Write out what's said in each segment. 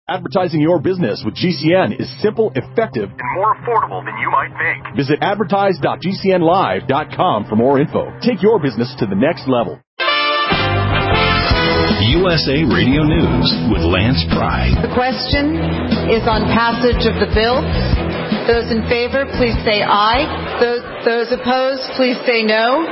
Advertising your business with GCN is simple, effective, and more affordable than you might think. Visit advertise.gcnlive.com for more info. Take your business to the next level. USA Radio News with Lance Pry. The question is on passage of the bill. Those in favor, please say aye. Those opposed, please say no.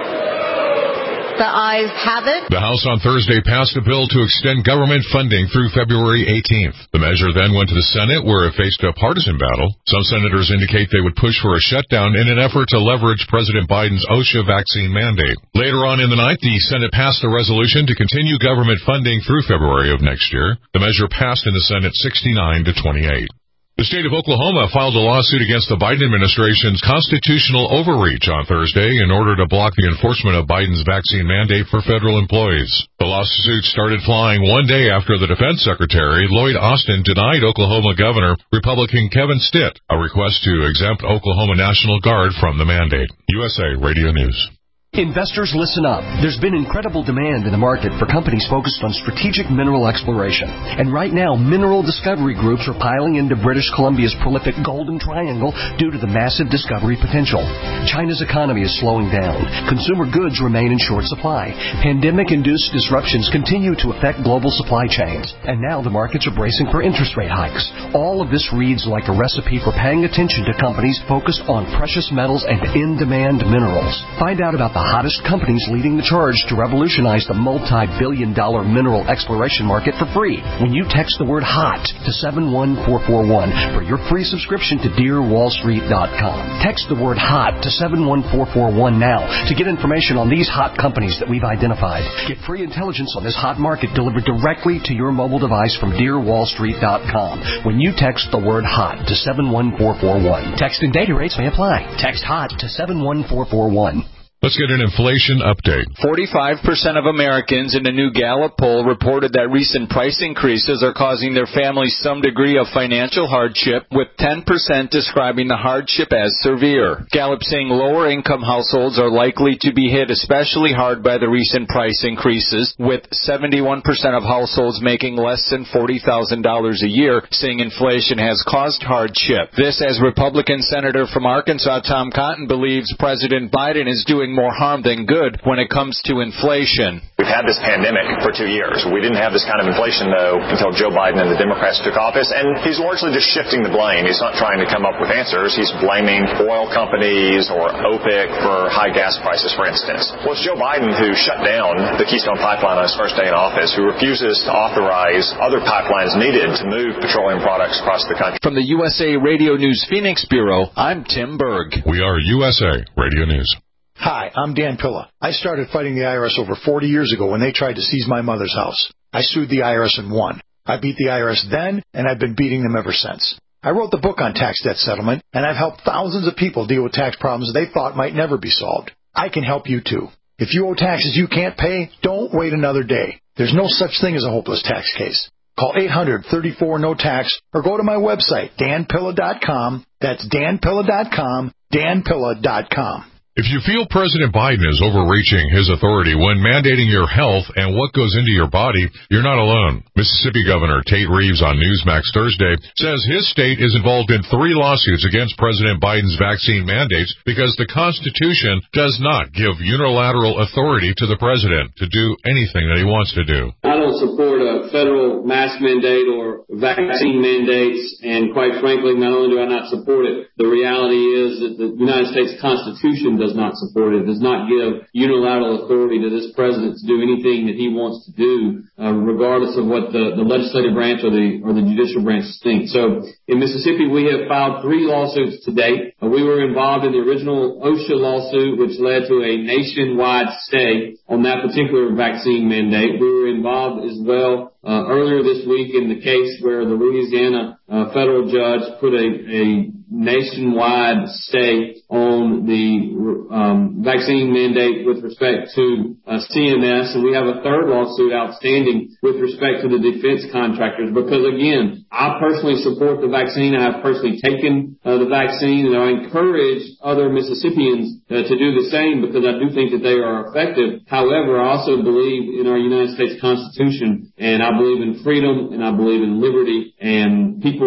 The ayes have it. The House on Thursday passed a bill to extend government funding through February 18th. The measure then went to the Senate, where it faced a partisan battle. Some senators indicate they would push for a shutdown in an effort to leverage President Biden's OSHA vaccine mandate. Later on in the night, the Senate passed a resolution to continue government funding through February of next year. The measure passed in the Senate 69 to 28. The state of Oklahoma filed a lawsuit against the Biden administration's constitutional overreach on Thursday in order to block the enforcement of Biden's vaccine mandate for federal employees. The lawsuit started flying one day after the defense secretary, Lloyd Austin, denied Oklahoma Governor Republican Kevin Stitt a request to exempt Oklahoma National Guard from the mandate. USA Radio News. Investors, listen up. There's been incredible demand in the market for companies focused on strategic mineral exploration. And right now, mineral discovery groups are piling into British Columbia's prolific Golden Triangle due to the massive discovery potential. China's economy is slowing down. Consumer goods remain in short supply. Pandemic-induced disruptions continue to affect global supply chains. And now the markets are bracing for interest rate hikes. All of this reads like a recipe for paying attention to companies focused on precious metals and in-demand minerals. Find out about the hottest companies leading the charge to revolutionize the multi-billion-dollar mineral exploration market for free when you text the word HOT to 71441 for your free subscription to DearWallStreet.com. Text the word HOT to 71441 now to get information on these hot companies that we've identified. Get free intelligence on this hot market delivered directly to your mobile device from DearWallStreet.com when you text the word HOT to 71441. Text and data rates may apply. Text HOT to 71441. Let's get an inflation update. 45% of Americans in a new Gallup poll reported that recent price increases are causing their families some degree of financial hardship, with 10% describing the hardship as severe. Gallup saying lower income households are likely to be hit especially hard by the recent price increases, with 71% of households making less than $40,000 a year saying inflation has caused hardship. This as Republican Senator from Arkansas Tom Cotton believes President Biden is doing more harm than good when it comes to inflation. We've had this pandemic for 2 years. We didn't have this kind of inflation, though, until Joe Biden and the Democrats took office, and he's largely just shifting the blame. He's not trying to come up with answers. He's blaming oil companies or OPEC for high gas prices, for instance. Well, it's Joe Biden who shut down the Keystone Pipeline on his first day in office, who refuses to authorize other pipelines needed to move petroleum products across the country. From the USA Radio News Phoenix Bureau, I'm Tim Berg. We are USA Radio News. Hi, I'm Dan Pilla. I started fighting the IRS over 40 years ago when they tried to seize my mother's house. I sued the IRS and won. I beat the IRS then, and I've been beating them ever since. I wrote the book on tax debt settlement, and I've helped thousands of people deal with tax problems they thought might never be solved. I can help you too. If you owe taxes you can't pay, don't wait another day. There's no such thing as a hopeless tax case. Call 800-34-NO-TAX or go to my website, danpilla.com. That's danpilla.com, danpilla.com. If you feel President Biden is overreaching his authority when mandating your health and what goes into your body, you're not alone. Mississippi Governor Tate Reeves on Newsmax Thursday says his state is involved in 3 lawsuits against President Biden's vaccine mandates because the Constitution does not give unilateral authority to the president to do anything that he wants to do. I don't support a federal mask mandate or vaccine mandates, and quite frankly, not only do I not support it, the reality is that the United States Constitution does not support it. It does not give unilateral authority to this president to do anything that he wants to do, regardless of what the legislative branch or the judicial branch think. So in Mississippi, we have filed 3 lawsuits to date. We were involved in the original OSHA lawsuit, which led to a nationwide stay on that particular vaccine mandate. We were involved as well earlier this week in the case where the Louisiana federal judge put a nationwide stay on the vaccine mandate with respect to CMS, and we have a 3rd lawsuit outstanding with respect to the defense contractors because, again, I personally support the vaccine. I have personally taken the vaccine, and I encourage other Mississippians to do the same because I do think that they are effective. However, I also believe in our United States Constitution, and I believe in freedom, and I believe in liberty, and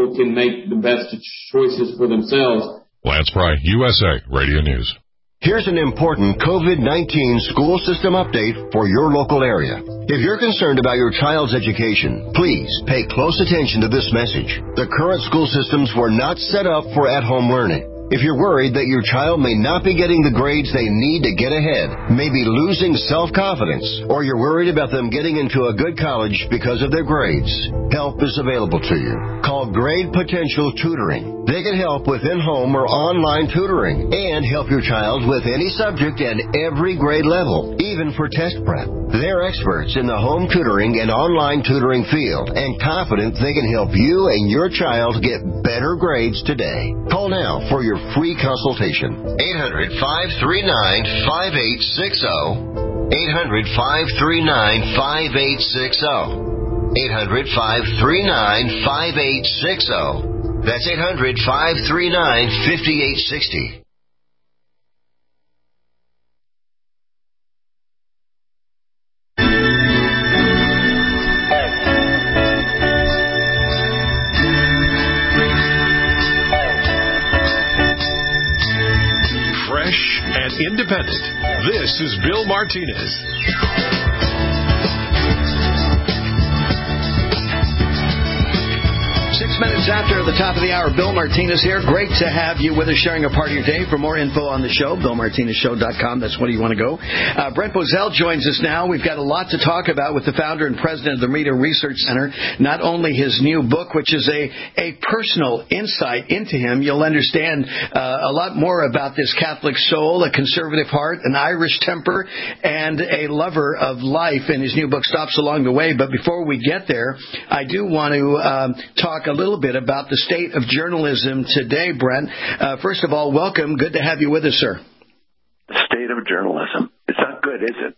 people can make the best choices for themselves. Lance Pry, USA Radio News. Here's an important COVID-19 school system update for your local area. If you're concerned about your child's education, please pay close attention to this message. The current school systems were not set up for at-home learning. If you're worried that your child may not be getting the grades they need to get ahead, maybe losing self-confidence, or you're worried about them getting into a good college because of their grades, help is available to you. Call Grade Potential Tutoring. They can help with in-home or online tutoring and help your child with any subject and every grade level, even for test prep. They're experts in the home tutoring and online tutoring field and confident they can help you and your child get better grades today. Call now for your free consultation. 800-539-5860. 800-539-5860. 800-539-5860. That's 800-539-5860. Independent. This is Bill Martinez. 6 minutes after the top of the hour, Bill Martinez here. Great to have you with us, sharing a part of your day. For more info on the show, BillMartinezShow.com. That's where you want to go. Brent Bozell joins us now. We've got a lot to talk about with the founder and president of the Media Research Center. Not only his new book, which is a personal insight into him. You'll understand a lot more about this Catholic soul, a conservative heart, an Irish temper, and a lover of life in his new book, Stops Along the Way. But before we get there, I do want to talk a little bit about the state of journalism today, Brent. First of all, welcome. Good to have you with us, sir. The state of journalism. It's not good, is it?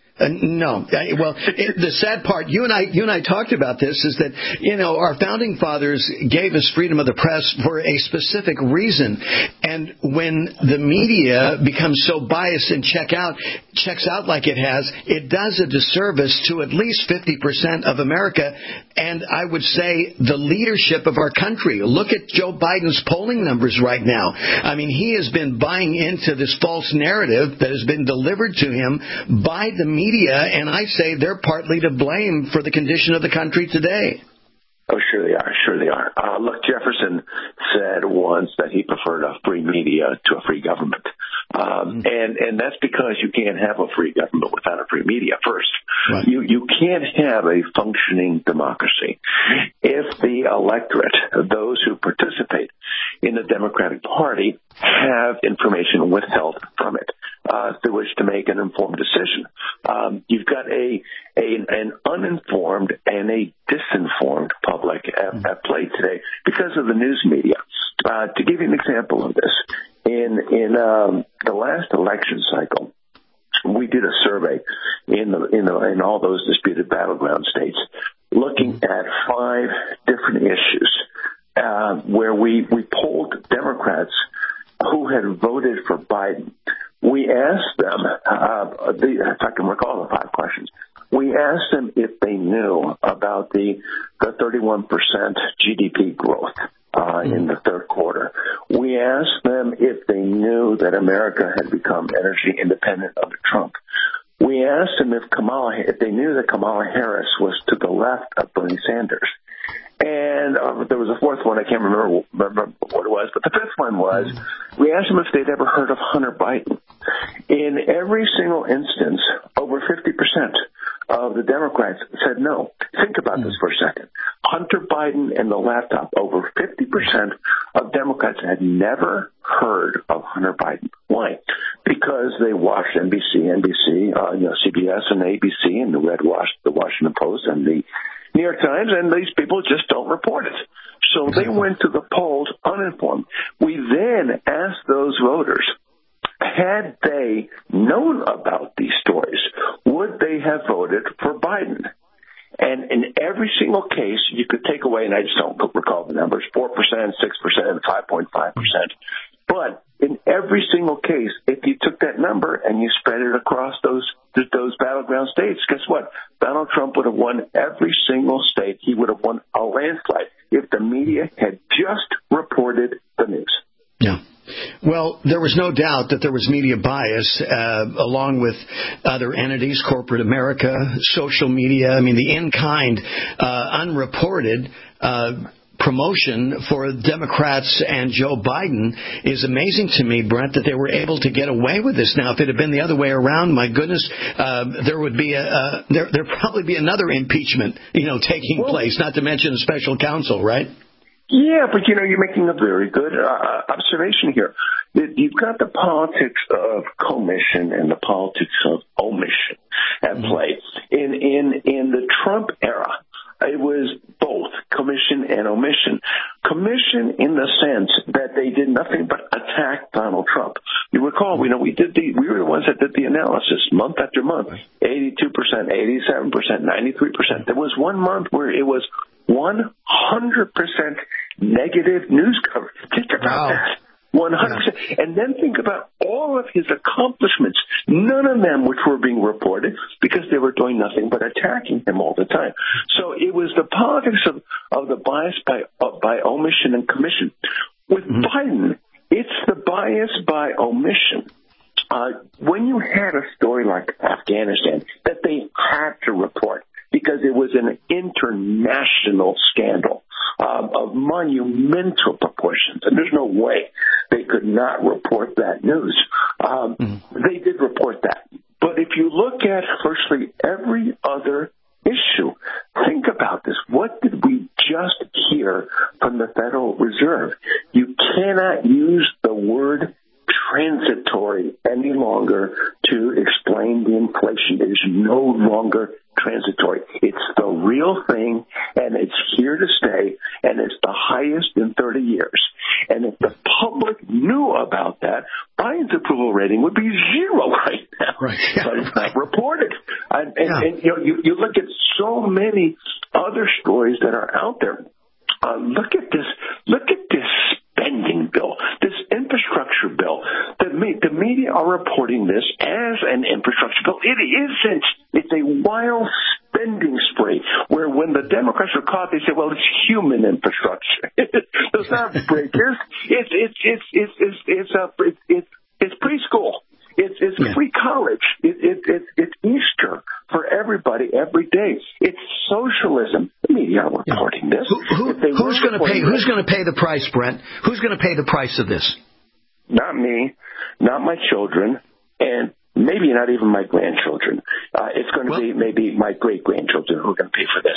No. Well, the sad part, you and I talked about this, is that, our founding fathers gave us freedom of the press for a specific reason. And when the media becomes so biased and checks out like it has, it does a disservice to at least 50% of America. And I would say the leadership of our country. Look at Joe Biden's polling numbers right now. I mean, he has been buying into this false narrative that has been delivered to him by the media, and I say they're partly to blame for the condition of the country today. Oh, sure they are. Sure they are. Look, Jefferson said once that he preferred a free media to a free government. And that's because you can't have a free government without a free media first. Right. You can't have a functioning democracy if the electorate, those who participate in the Democratic Party, have information withheld from it through which to make an informed decision. You've got an uninformed and a disinformed public at play today because of the news media. To give you an example of this, in the last election cycle, we did a survey in all those disputed battleground states, looking at 5 different issues where we polled Democrats who had voted for Biden. We asked them, if I can recall the 5 questions, we asked them if they knew about the 31% GDP growth in the third quarter. We asked them if they knew that America had become energy independent under Trump. We asked them if they knew that Kamala Harris was to the left of Bernie Sanders. And there was a fourth one. I can't remember what it was. But the fifth one was, we asked them if they'd ever heard of Hunter Biden. In every single instance, over 50% of the Democrats said no. Think about this for a second. Hunter Biden and the laptop, over 50% of Democrats had never heard of Hunter Biden. Why? Because they watched NBC, CBS and ABC, and the Washington Post and the New York Times, and these people just don't report it. So they went to the polls uninformed. We then asked those voters, had they known about these stories, would they have voted for Biden? And in every single case, you could take away, and I just don't recall the numbers, 4%, 6%, 5.5%. But in every single case, if you took that number and you spread it across those those battleground states, guess what? Donald Trump would have won every single state. He would have won a landslide if the media had just reported the news. Yeah. Well, there was no doubt that there was media bias, along with other entities, corporate America, social media. I mean, the in-kind, unreported promotion for Democrats and Joe Biden is amazing to me, Brent, that they were able to get away with this. Now, if it had been the other way around, my goodness, there would be there'd probably be another impeachment, taking place, not to mention a special counsel, right? Yeah, but you're making a very good observation here. You've got the politics of commission and the politics of omission at play. In the Trump era, it was both commission and omission. Commission in the sense that they did nothing but attack Donald Trump. You recall, we were the ones that did the analysis month after month. 82%, 87%, 93%. There was one month where it was 100% negative news coverage. Think about that. 100%. And then think about all of his accomplishments, none of them which were being reported because they were doing nothing but attacking him all the time. So it was the politics of the bias by omission and commission. With Biden, it's the bias by omission. When you had a story like Afghanistan that they had to report because it was an international scandal of monumental proportions, and there's no way they could not report that news. They did report that. But if you look at, firstly, every other issue, think about this. What did we just hear from the Federal Reserve? You cannot use the word transitory any longer to explain the inflation. It is no longer transitory. It's the real thing, and it's here to stay, and it's the highest in 30 years. And if the public knew about that, Biden's approval rating would be 0 right now. Right. But it's not reported. And you look at so many other stories that are out there. Look at this spending bill, this infrastructure bill. The media are reporting this as an infrastructure bill. It isn't. It's a wild spending spree where when the Democrats are caught, they say, well, it's human infrastructure. It's not bridges. It's preschool. It's free college. It's Easter for everybody every day. It's socialism. The media are reporting this. Who's going to pay the price, Brent? Who's going to pay the price of this? Not me, not my children, and maybe not even my grandchildren. It's going to be maybe my great-grandchildren who are going to pay for this.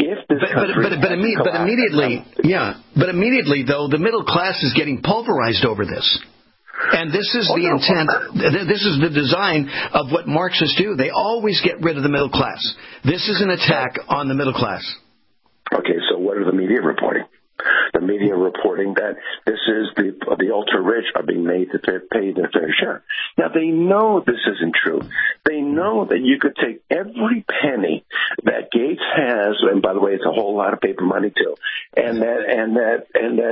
But immediately, though, the middle class is getting pulverized over this. And this is the intent. This is the design of what Marxists do. They always get rid of the middle class. This is an attack on the middle class. Okay, so what are the media reporting? The media reporting that this is the ultra-rich are being made to pay their fair share. Now, they know this isn't true. They know that you could take every penny that Gates has, and by the way, it's a whole lot of paper money too, and that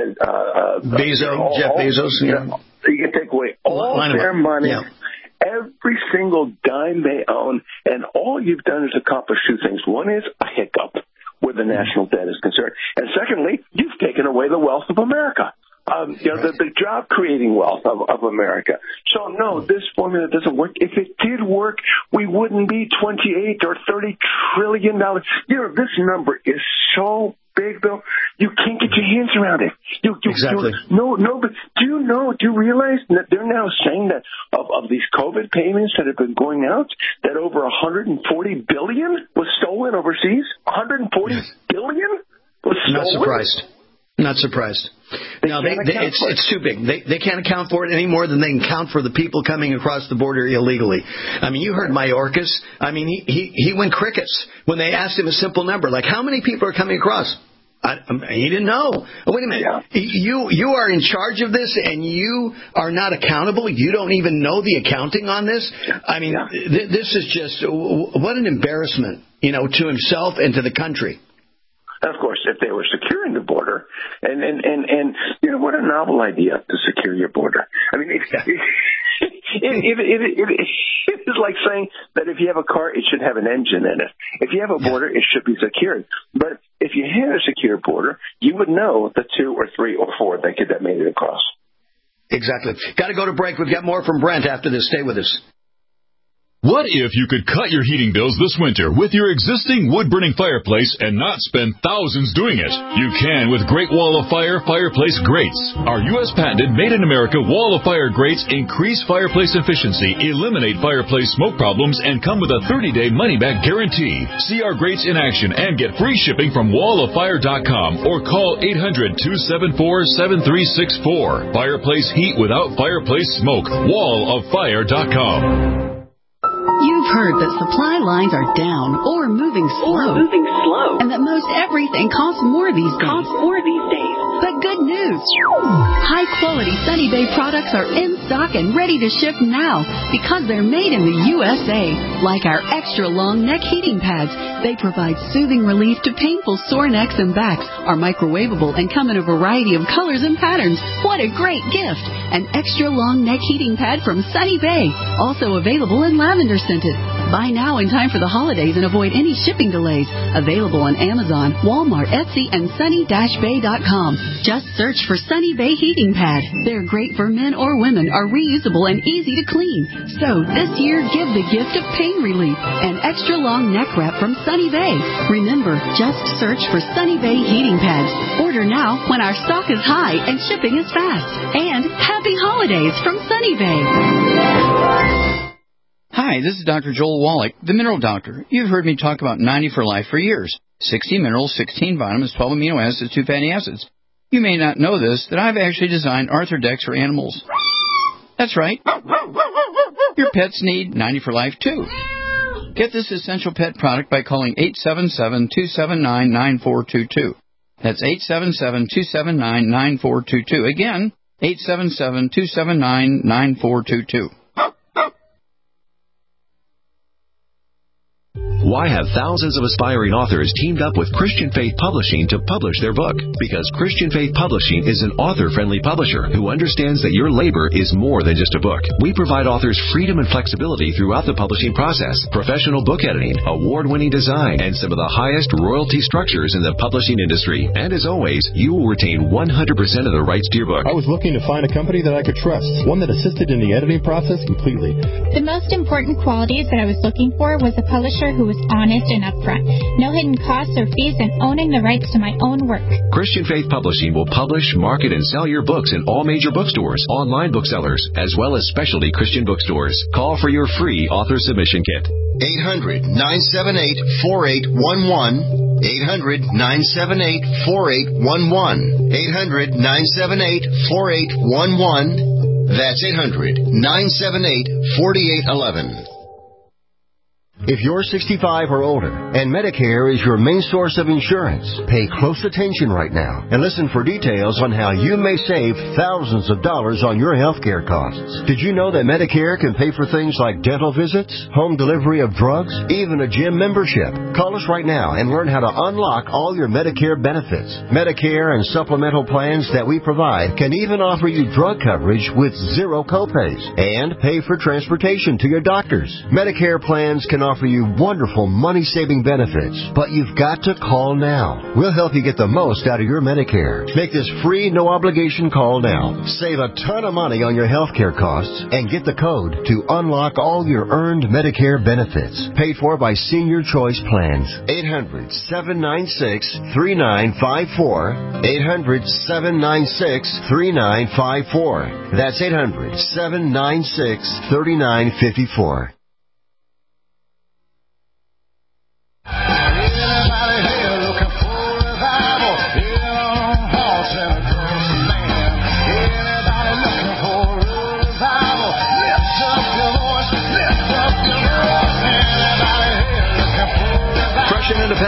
Jeff Bezos, you can take away all their money. Yeah. Every single dime they own, and all you've done is accomplish two things. One is a hiccup where the national debt is concerned. And secondly, you've taken away the wealth of America, the job-creating wealth of America. So, no, this formula doesn't work. If it did work, we wouldn't be $28 or $30 trillion. This number is so big, Bill, you can't get your hands around it. Exactly. But do you realize that they're now saying that of these COVID payments that have been going out, that over $140 billion was stolen overseas? $140 billion was stolen? Not surprised. No, it's too big. They can't account for it any more than they can account for the people coming across the border illegally. I mean, you heard Mayorkas. I mean, he went crickets when they asked him a simple number, like how many people are coming across. He didn't know. Wait a minute. Yeah. You are in charge of this, and you are not accountable. You don't even know the accounting on this. I mean, this is just what an embarrassment, to himself and to the country. And of course, if they were securing the border, and what a novel idea to secure your border. I mean, It is like saying that if you have a car, it should have an engine in it. If you have a border, it should be secured. But if you had a secure border, you would know the 2 or 3 or 4 that made it across. Exactly. Got to go to break. We've got more from Brent after this. Stay with us. What if you could cut your heating bills this winter with your existing wood-burning fireplace and not spend thousands doing it? You can with Great Wall of Fire fireplace grates. Our U.S. patented made-in-America Wall of Fire grates increase fireplace efficiency, eliminate fireplace smoke problems, and come with a 30-day money-back guarantee. See our grates in action and get free shipping from walloffire.com or call 800-274-7364. Fireplace heat without fireplace smoke. walloffire.com. You've heard that supply lines are down or moving slow. And that most everything costs more these days. But good news. High-quality Sunny Bay products are in stock and ready to ship now because they're made in the USA. Like our extra-long neck heating pads. They provide soothing relief to painful sore necks and backs, are microwavable, and come in a variety of colors and patterns. What a great gift! An extra-long neck heating pad from Sunny Bay. Also available in lavender scented. Buy now in time for the holidays and avoid any shipping delays. Available on Amazon, Walmart, Etsy, and sunny-bay.com. Just search for Sunny Bay Heating Pad. They're great for men or women, are reusable and easy to clean. So this year, give the gift of pain relief. An extra long neck wrap from Sunny Bay. Remember, just search for Sunny Bay Heating Pads. Order now when our stock is high and shipping is fast. And happy holidays from Sunny Bay. Hi, this is Dr. Joel Wallach, the Mineral Doctor. You've heard me talk about 90 for Life for years. 60 minerals, 16 vitamins, 12 amino acids, 2 fatty acids. You may not know this, that I've actually designed Arthrodex for animals. That's right. Your pets need 90 for Life, too. Get this essential pet product by calling 877-279-9422. That's 877-279-9422. Again, 877-279-9422. Why have thousands of aspiring authors teamed up with Christian Faith Publishing to publish their book? Because Christian Faith Publishing is an author-friendly publisher who understands that your labor is more than just a book. We provide authors freedom and flexibility throughout the publishing process, professional book editing, award-winning design, and some of the highest royalty structures in the publishing industry. And as always, you will retain 100% of the rights to your book. I was looking to find a company that I could trust, one that assisted in the editing process completely. The most important qualities that I was looking for was a publisher who was honest and upfront. No hidden costs or fees, and owning the rights to my own work. Christian Faith Publishing will publish, market, and sell your books in all major bookstores, online booksellers, as well as specialty Christian bookstores. Call for your free author submission kit. 800-978-4811. 800-978-4811. 800-978-4811. That's 800-978-4811. If you're 65 or older and Medicare is your main source of insurance, pay close attention right now and listen for details on how you may save thousands of dollars on your health care costs. Did you know that Medicare can pay for things like dental visits, home delivery of drugs, even a gym membership? Call us right now and learn how to unlock all your Medicare benefits. Medicare and supplemental plans that we provide can even offer you drug coverage with zero copays and pay for transportation to your doctors. Medicare plans can offer you wonderful money-saving benefits, but you've got to call now. We'll help you get the most out of your Medicare. Make this free, no-obligation call now. Save a ton of money on your health care costs and get the code to unlock all your earned Medicare benefits. Paid for by Senior Choice Plans. 800-796-3954. 800-796-3954. That's 800-796-3954.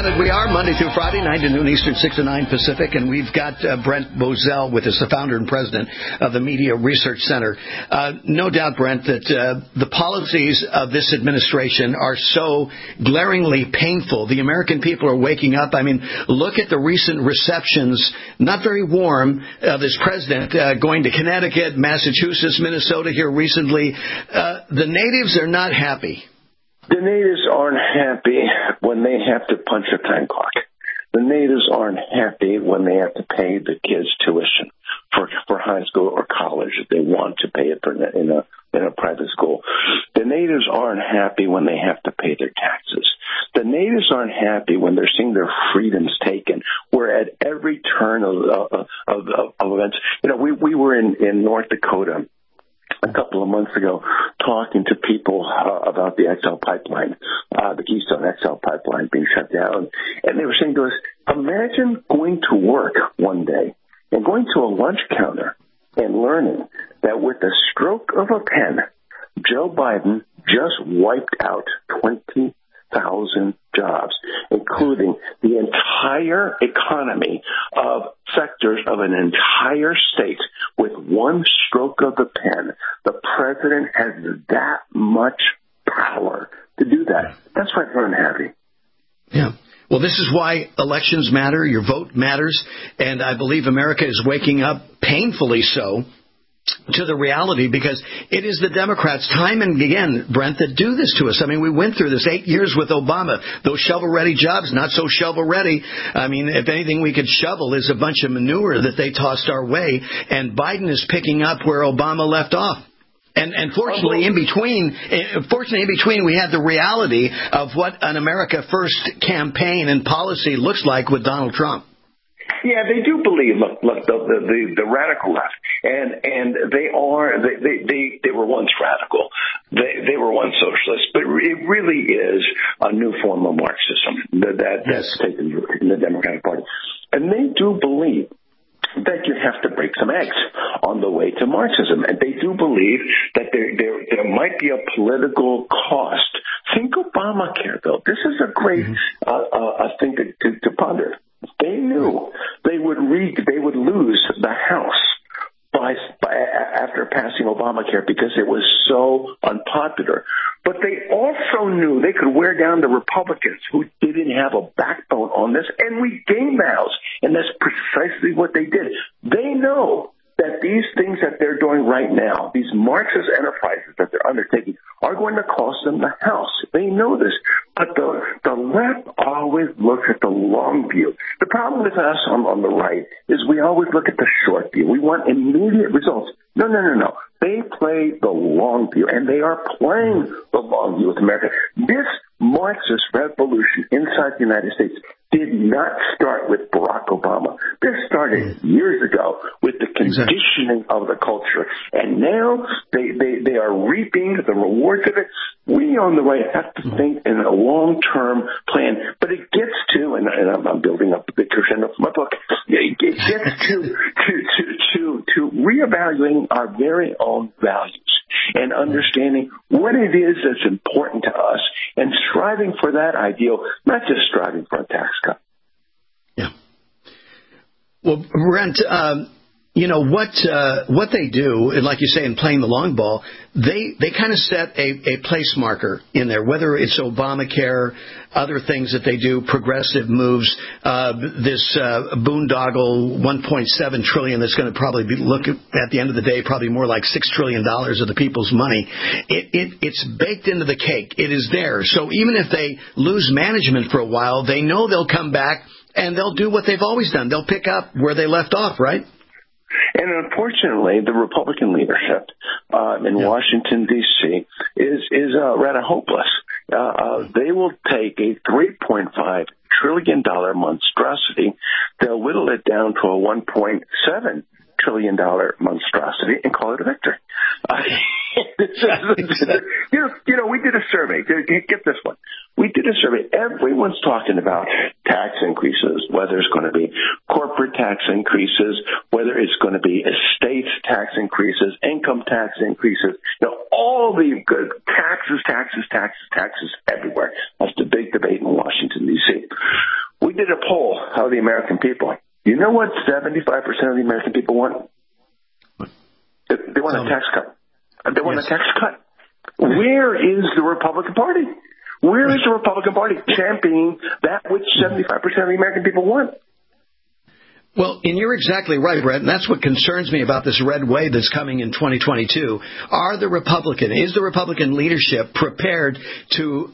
Planet we are, Monday through Friday, 9 to noon Eastern, 6 to 9 Pacific. And we've got Brent Bozell with us, the founder and president of the Media Research Center. No doubt, Brent, that the policies of this administration are so glaringly painful. The American people are waking up. I mean, look at the recent receptions, not very warm, of this president going to Connecticut, Massachusetts, Minnesota here recently. The natives are not happy. The natives aren't happy when they have to punch a time clock. The natives aren't happy when they have to pay the kids' tuition for high school or college if they want to pay it in a private school. The natives aren't happy when they have to pay their taxes. The natives aren't happy when they're seeing their freedoms taken. We're at every turn of events. You know, we were in North Dakota a couple of months ago talking to people about the XL pipeline, the Keystone XL pipeline being shut down. And they were saying to us, imagine going to work one day and going to a lunch counter and learning that with the stroke of a pen, Joe Biden just wiped out 20,000 jobs, including the entire economy of sectors of an entire state with one stroke of the pen. The president has that much power to do that. That's why they're unhappy. Yeah. Well, this is why elections matter. Your vote matters. And I believe America is waking up, painfully so, to the reality, because it is the Democrats, time and again, Brent, that do this to us. I mean, we went through this 8 years with Obama. Those shovel-ready jobs, not so shovel-ready. I mean, if anything we could shovel is a bunch of manure that they tossed our way, and Biden is picking up where Obama left off. And fortunately, in between, we had the reality of what an America First campaign and policy looks like with Donald Trump. Yeah, they do believe. Look, the radical left, and they were once radical. They were once socialist, but it really is a new form of Marxism that's taken root in the Democratic Party, and they do believe that you have to break some eggs on the way to Marxism. And they do believe that there might be a political cost. Think Obamacare, though. This is a great thing to ponder. They knew they would lose the House after passing Obamacare because it was so unpopular. But they also knew they could wear down the Republicans who didn't have a backbone on this and regain the House. And that's precisely what they did. They know that these things that they're doing right now, these Marxist enterprises that they're undertaking, are going to cost them the House. They know this. But the left always looks at the long view. The problem with us on the right is we always look at the short view. We want immediate results. No. They play the long view, and they are playing the long view with America. This Marxist revolution inside the United States did not start with Barack Obama. This started years ago with the conditioning of the culture. And now they are reaping the rewards of it. We on the right have to think in a long-term plan. But it gets to, and I'm building up the big crescendo for my book, it gets to reevaluating our very own values and understanding what it is that's important to us and striving for that ideal, not just striving for a tax cut. Yeah. Well, Brent, what they do, and like you say, in playing the long ball, they kind of set a place marker in there, whether it's Obamacare, other things that they do, progressive moves, this boondoggle $1.7 trillion that's going to probably look at the end of the day, probably more like $6 trillion of the people's money. It's baked into the cake. It is there. So even if they lose management for a while, they know they'll come back and they'll do what they've always done. They'll pick up where they left off, right? And unfortunately, the Republican leadership in Washington, D.C. is rather hopeless. They will take a $3.5 trillion monstrosity. They'll whittle it down to a $1.7 trillion monstrosity and call it a victory. We did a survey. Get this one. We did a survey. Everyone's talking about tax increases, whether it's going to be corporate tax increases, whether it's going to be estate tax increases, income tax increases, all the good taxes everywhere. That's the big debate in Washington, D.C. We did a poll of the American people. You know what 75% of the American people want? They want a tax cut. They want a tax cut. Where is the Republican Party? Where is the Republican Party championing that which 75% of the American people want? Well, and you're exactly right, Brett, and that's what concerns me about this red wave that's coming in 2022. Is the Republican leadership prepared to,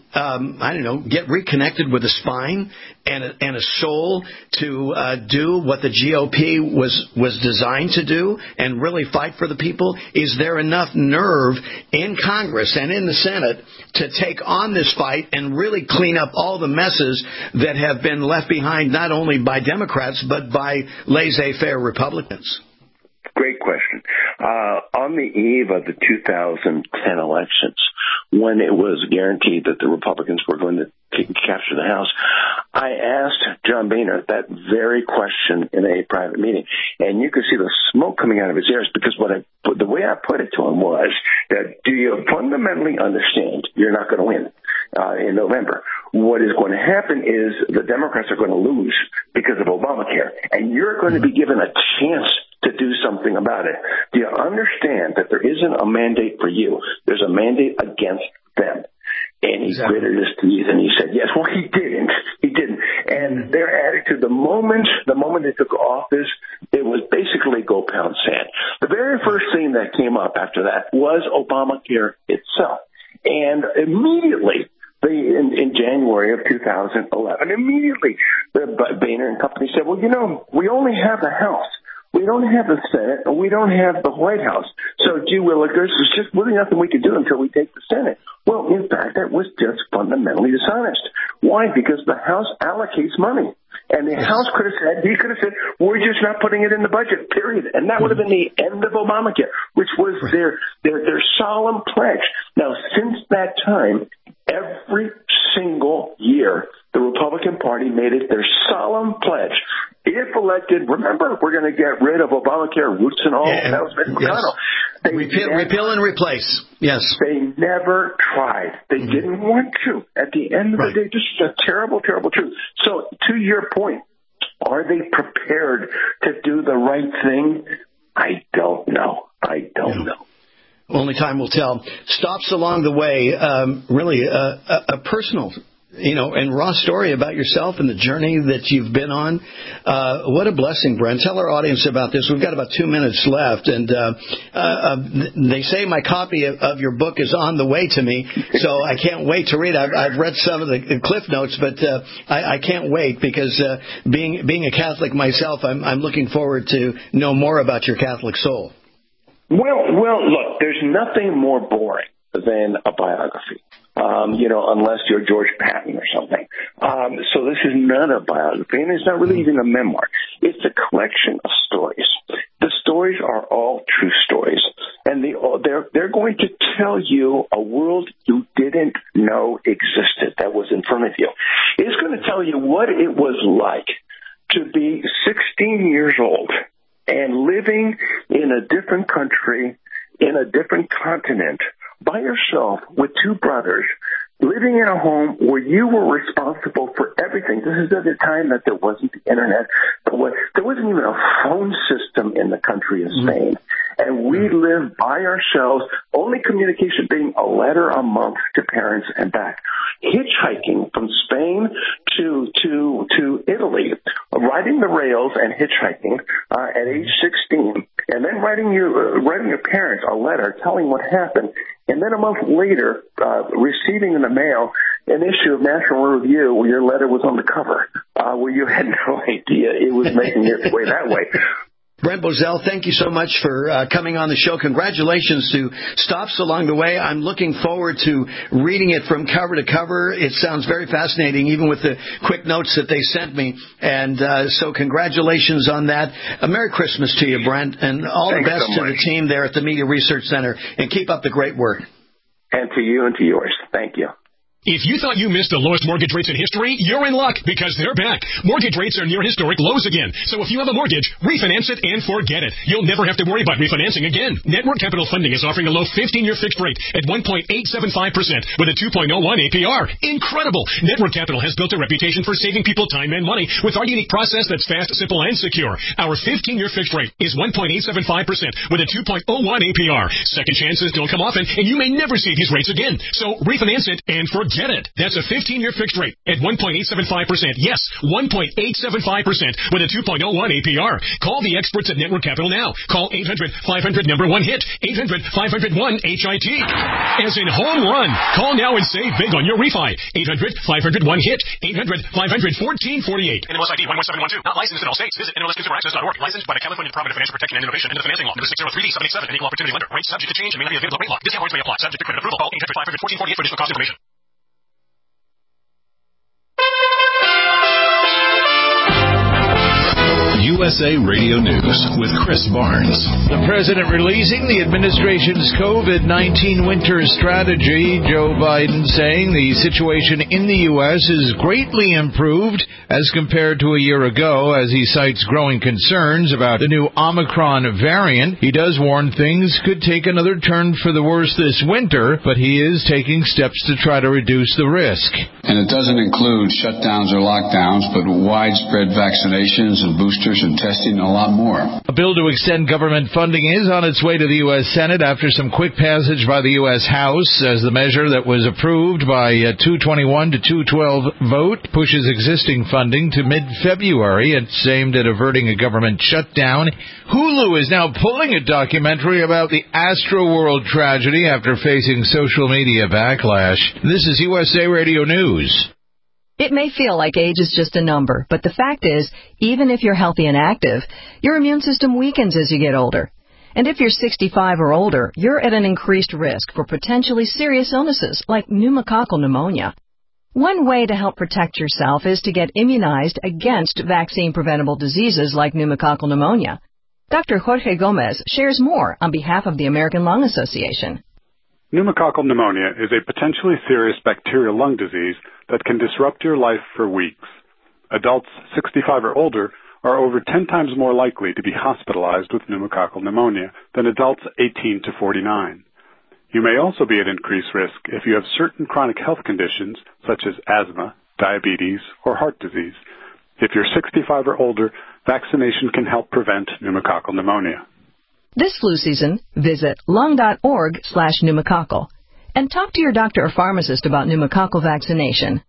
get reconnected with a spine and a soul to do what the GOP was designed to do and really fight for the people? Is there enough nerve in Congress and in the Senate to take on this fight and really clean up all the messes that have been left behind not only by Democrats but by laissez-faire Republicans? Great question. On the eve of the 2010 elections, when it was guaranteed that the Republicans were going to capture the House, I asked John Boehner that very question in a private meeting, and you could see the smoke coming out of his ears because the way I put it to him was that, do you fundamentally understand you're not going to win in November? What is going to happen is the Democrats are going to lose because of Obamacare, and you're going to be given a chance to do something about it. Do you understand that there isn't a mandate for you? There's a mandate against them. And he gritted his teeth and he said, yes, well, he didn't. He didn't. And their attitude, the moment they took office, it was basically go pound sand. The very first thing that came up after that was Obamacare itself. And immediately, in January of 2011, immediately, Boehner and company said, well, we only have the House. We don't have the Senate, and we don't have the White House. So, gee willikers, there's just really nothing we can do until we take the Senate. Well, in fact, that was just fundamentally dishonest. Why? Because the House allocates money. And the House could have said, we're just not putting it in the budget, period. And that would have been the end of Obamacare, which was their solemn pledge. Now, since that time, every single year, the Republican Party made it their solemn pledge. If elected, remember, we're going to get rid of Obamacare, roots and all. That was Mitch McConnell. Repeal and replace. Yes. They never tried. They didn't want to. At the end of the day, this is a terrible, terrible truth. So, to your point, are they prepared to do the right thing? I don't know. Only time will tell. Stops along the way, really a personal and raw story about yourself and the journey that you've been on. What a blessing, Brent. Tell our audience about this. We've got about 2 minutes left, and they say my copy of your book is on the way to me, so I can't wait to read it. I've read some of the Cliff Notes, but I can't wait because being a Catholic myself, I'm looking forward to know more about your Catholic soul. Well, look, there's nothing more boring than a biography. Unless you're George Patton or something. So this is not a biography, and it's not really even a memoir. It's a collection of stories. The stories are all true stories, and they're going to tell you a world you didn't know existed that was in front of you. It's going to tell you what it was like to be 16 years old and living in a different country, in a different continent, by yourself with two brothers, living in a home where you were responsible for everything. This is at a time that there wasn't the internet. There wasn't even a phone system in the country of Spain. And we lived by ourselves, only communication being a letter a month to parents and back. Hitchhiking from Spain to Italy, riding the rails and hitchhiking at age 16, and then writing your parents a letter telling what happened, and then a month later receiving in the mail an issue of National Review where your letter was on the cover, where you had no idea it was making its way that way. Brent Bozell, thank you so much for coming on the show. Congratulations to Stops Along the Way. I'm looking forward to reading it from cover to cover. It sounds very fascinating, even with the quick notes that they sent me. And so congratulations on that. A Merry Christmas to you, Brent, and all the best to the team there at the Media Research Center. And keep up the great work. And to you and to yours. Thank you. If you thought you missed the lowest mortgage rates in history, you're in luck because they're back. Mortgage rates are near historic lows again. So if you have a mortgage, refinance it and forget it. You'll never have to worry about refinancing again. Network Capital Funding is offering a low 15-year fixed rate at 1.875% with a 2.01 APR. Incredible! Network Capital has built a reputation for saving people time and money with our unique process that's fast, simple, and secure. Our 15-year fixed rate is 1.875% with a 2.01 APR. Second chances don't come often, and you may never see these rates again. So refinance it and forget it. That's a 15-year fixed rate at 1.875%. Yes, 1.875% with a 2.01 APR. Call the experts at Network Capital now. Call 800-500-1-HIT. 800-500-1-HIT. As in home run. Call now and save big on your refi. 800-500-1-HIT. 800-500-1448. NMLS ID 11712. Not licensed in all states. Visit NMLSConsumerAccess.org. Licensed by the California Department of Financial Protection and Innovation and the Financing Law. Number 603D787. An equal opportunity lender. Rates subject to change and may not be available at rate lock. Discount rates may apply. Subject to credit approval. Call 800-500-1448 for additional cost information. USA Radio News with Chris Barnes. The president releasing the administration's COVID-19 winter strategy. Joe Biden saying the situation in the U.S. is greatly improved as compared to a year ago as he cites growing concerns about the new Omicron variant. He does warn things could take another turn for the worse this winter, but he is taking steps to try to reduce the risk. And it doesn't include shutdowns or lockdowns, but widespread vaccinations and boosters and testing, a lot more. A bill to extend government funding is on its way to the U.S. Senate after some quick passage by the U.S. House as the measure that was approved by a 221 to 212 vote pushes existing funding to mid-February. It's aimed at averting a government shutdown. Hulu is now pulling a documentary about the Astroworld tragedy after facing social media backlash. This is USA Radio News. It may feel like age is just a number, but the fact is, even if you're healthy and active, your immune system weakens as you get older. And if you're 65 or older, you're at an increased risk for potentially serious illnesses like pneumococcal pneumonia. One way to help protect yourself is to get immunized against vaccine-preventable diseases like pneumococcal pneumonia. Dr. Jorge Gomez shares more on behalf of the American Lung Association. Pneumococcal pneumonia is a potentially serious bacterial lung disease that can disrupt your life for weeks. Adults 65 or older are over 10 times more likely to be hospitalized with pneumococcal pneumonia than adults 18 to 49. You may also be at increased risk if you have certain chronic health conditions such as asthma, diabetes, or heart disease. If you're 65 or older, vaccination can help prevent pneumococcal pneumonia. This flu season, visit lung.org/pneumococcal and talk to your doctor or pharmacist about pneumococcal vaccination.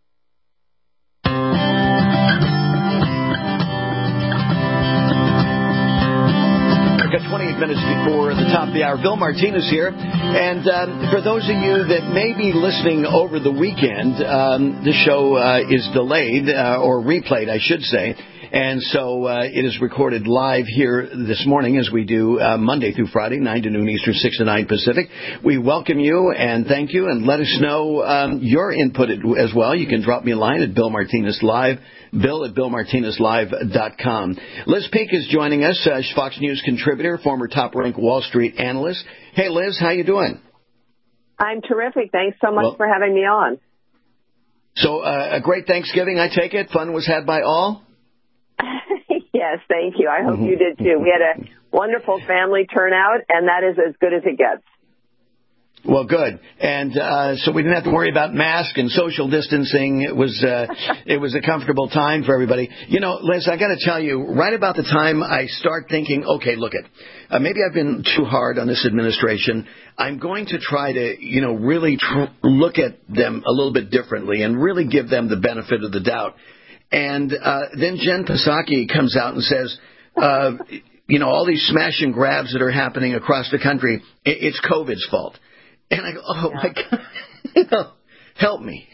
We've got 28 minutes before the top of the hour. Bill Martinez here. And for those of you that may be listening over the weekend, the show is delayed, or replayed, I should say. And so it is recorded live here this morning as we do Monday through Friday, 9 to noon Eastern, 6 to 9 Pacific. We welcome you and thank you, and let us know your input as well. You can drop me a line at Bill Martinez Live, bill@BillMartinezLive.com. Liz Peek is joining us, Fox News contributor, former top-ranked Wall Street analyst. Hey, Liz, how you doing? I'm terrific. Thanks so much for having me on. So a great Thanksgiving, I take it. Fun was had by all? Yes, thank you. I hope you did too. We had a wonderful family turnout, and that is as good as it gets. Well, good. And so we didn't have to worry about masks and social distancing. It was a comfortable time for everybody. You know, Liz, I got to tell you, right about the time I start thinking, okay, look it, maybe I've been too hard on this administration. I'm going to try to, really look at them a little bit differently and really give them the benefit of the doubt. And then Jen Psaki comes out and says, all these smash and grabs that are happening across the country, it's COVID's fault. And I go, my God, help me.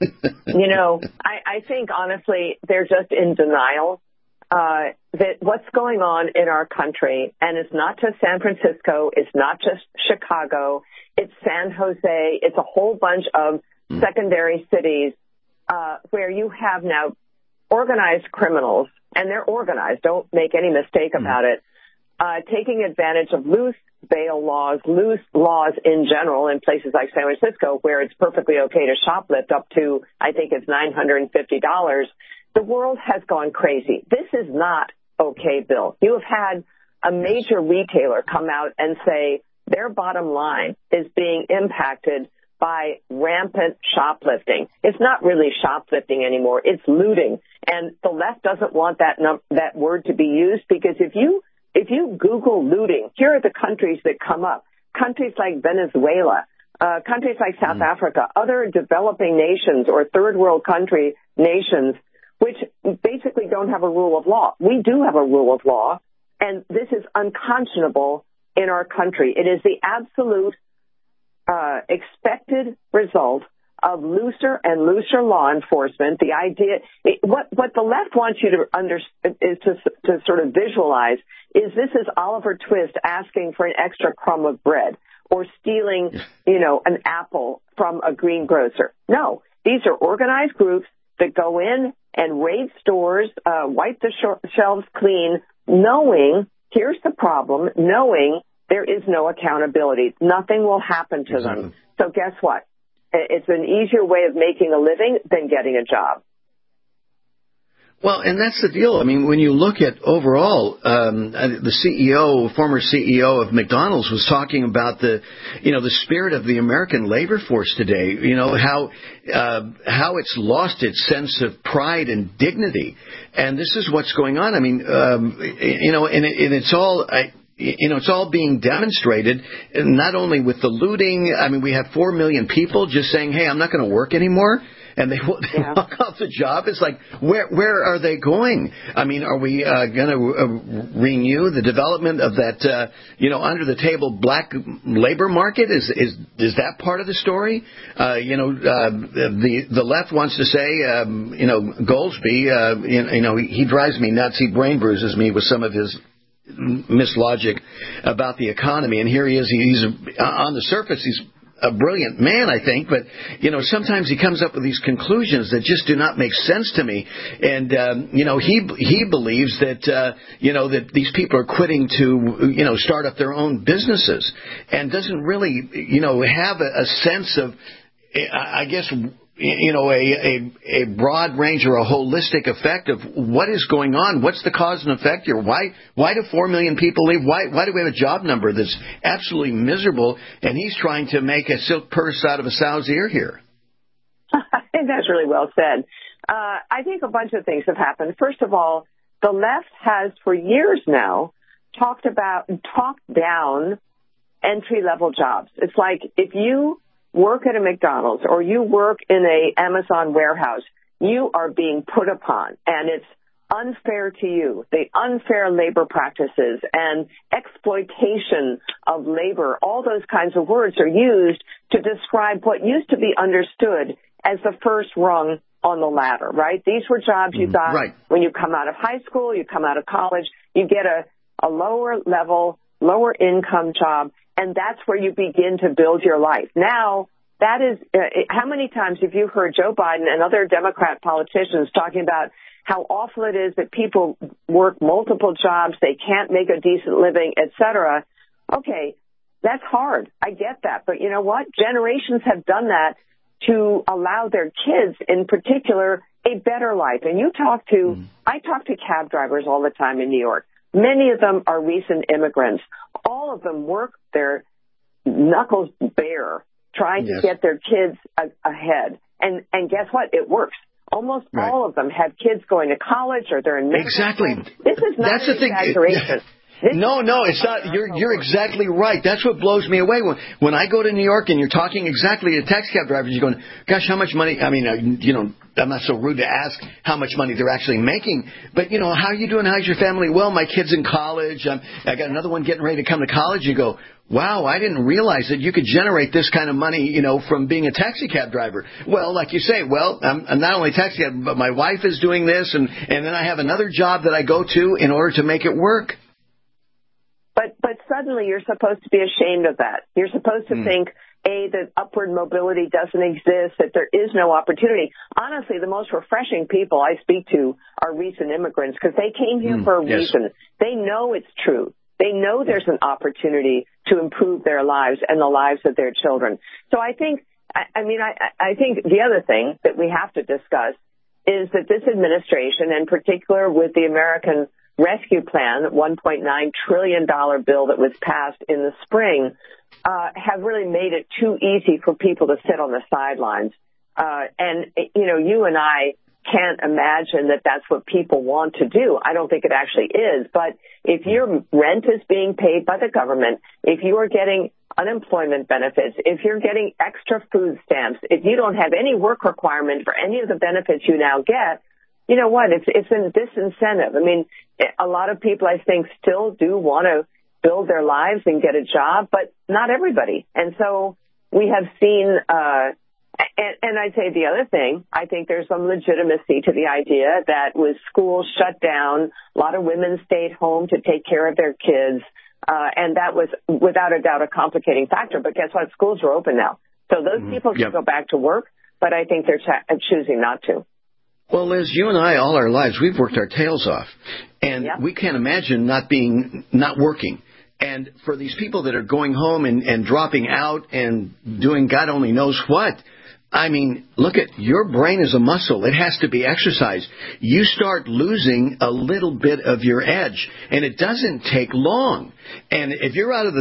I think, honestly, they're just in denial that what's going on in our country, and it's not just San Francisco, it's not just Chicago, it's San Jose, it's a whole bunch of secondary cities where you have now organized criminals, and they're organized, don't make any mistake about it, taking advantage of loose bail laws, loose laws in general in places like San Francisco where it's perfectly okay to shoplift up to, I think it's $950. The world has gone crazy. This is not okay, Bill. You have had a major retailer come out and say their bottom line is being impacted by rampant shoplifting. It's not really shoplifting anymore. It's looting. And the left doesn't want that word to be used, because if you Google looting, here are the countries that come up. Countries like Venezuela, countries like South Africa, other developing nations or third world country nations, which basically don't have a rule of law. We do have a rule of law, and this is unconscionable in our country. It is the absolute expected result of looser and looser law enforcement. The idea, what the left wants you to understand is to sort of visualize is this is Oliver Twist asking for an extra crumb of bread or stealing, an apple from a greengrocer. No, these are organized groups that go in and raid stores, wipe the shelves clean, knowing, here's the problem, knowing there is no accountability. Nothing will happen to them. So guess what? It's an easier way of making a living than getting a job. Well, and that's the deal. I mean, when you look at overall, the former CEO of McDonald's was talking about the spirit of the American labor force today, how it's lost its sense of pride and dignity. And this is what's going on. I mean, and it's all... it's all being demonstrated, not only with the looting. I mean, we have 4 million people just saying, hey, I'm not going to work anymore. And they walk off the job. It's like, where are they going? I mean, are we going to renew the development of that, under the table black labor market? Is that part of the story? The left wants to say, Goldsby, he drives me nuts. He brain bruises me with some of his mislogic about the economy, and here he is. He's on the surface, he's a brilliant man, I think, but sometimes he comes up with these conclusions that just do not make sense to me. And he believes that that these people are quitting to start up their own businesses, and doesn't really have a sense of, I guess, a broad range or a holistic effect of what is going on. What's the cause and effect here? Why do 4 million people leave? Why do we have a job number that's absolutely miserable? And he's trying to make a silk purse out of a sow's ear here. I think that's really well said. I think a bunch of things have happened. First of all, the left has for years now talked down entry-level jobs. It's like if you work at a McDonald's or you work in a Amazon warehouse, you are being put upon, and it's unfair to you. The unfair labor practices and exploitation of labor, all those kinds of words are used to describe what used to be understood as the first rung on the ladder, right? These were jobs you got when you come out of high school, you come out of college, you get a lower level, lower income job, and that's where you begin to build your life. Now, that is, how many times have you heard Joe Biden and other Democrat politicians talking about how awful it is that people work multiple jobs, they can't make a decent living, et cetera? Okay, that's hard. I get that. But you know what? Generations have done that to allow their kids, in particular, a better life. And I talk to cab drivers all the time in New York. Many of them are recent immigrants. All of them work their knuckles bare trying to get their kids ahead. And guess what? It works. Almost all of them have kids going to college or they're in medical school. This is not an exaggeration. No, it's not. You're exactly right. That's what blows me away. When I go to New York and you're talking exactly to taxi cab drivers, you're going, gosh, how much money? I mean, I'm not so rude to ask how much money they're actually making. But, how are you doing? How's your family? Well, my kid's in college. I got another one getting ready to come to college. You go, wow, I didn't realize that you could generate this kind of money, from being a taxi cab driver. Well, like you say, I'm not only a taxi cab, but my wife is doing this. And then I have another job that I go to in order to make it work. But suddenly you're supposed to be ashamed of that. You're supposed to think, that upward mobility doesn't exist, that there is no opportunity. Honestly, the most refreshing people I speak to are recent immigrants because they came here for a reason. They know it's true. They know there's an opportunity to improve their lives and the lives of their children. So I think, I think the other thing that we have to discuss is that this administration, in particular with the American Rescue Plan, $1.9 trillion bill that was passed in the spring, have really made it too easy for people to sit on the sidelines. And, you and I can't imagine that that's what people want to do. I don't think it actually is. But if your rent is being paid by the government, if you are getting unemployment benefits, if you're getting extra food stamps, if you don't have any work requirement for any of the benefits you now get, you know what? It's a disincentive. I mean, a lot of people, I think, still do want to build their lives and get a job, but not everybody. And so we have seen, and I'd say the other thing, I think there's some legitimacy to the idea that with schools shut down, a lot of women stayed home to take care of their kids, and that was without a doubt a complicating factor. But guess what? Schools are open now. So those people can go back to work, but I think they're choosing not to. Well, Liz, you and I, all our lives, we've worked our tails off, and we can't imagine not working. And for these people that are going home and dropping out and doing God only knows what, I mean, look at your brain is a muscle. It has to be exercised. You start losing a little bit of your edge, and it doesn't take long. And if you're out of